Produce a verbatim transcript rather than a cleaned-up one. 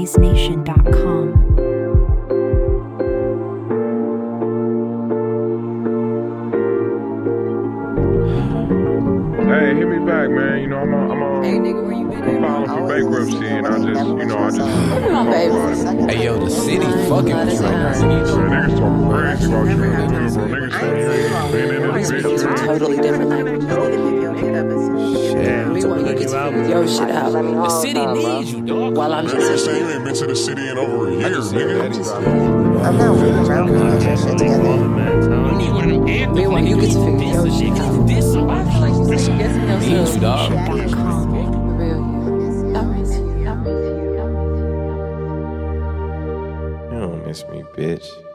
noise nation dot com. Hey, hit me back, man. You know, I'm on, I'm on, Hey, nigga, where you been at? filing for bankruptcy, and I just, you know, I just. Come on, baby. Hey yo, the city fucking with you right now. Man, niggas talking crazy about you, bro. Niggas saying you ain't been in this bitch. You ain't- Totally different language. We want you to get to figure your shit out. The city needs you, dog. While I'm Man, just niggas saying you ain't been to the city in over a year, nigga. I'm not really around here to get your shit together. You need one of them anthems. we want you to get to figure your shit out. You diss somebody. Like you said, you guessing Needs yourself. you, dog. dot com. For real, yeah. I miss you. I miss you. I miss you. You don't miss me, bitch.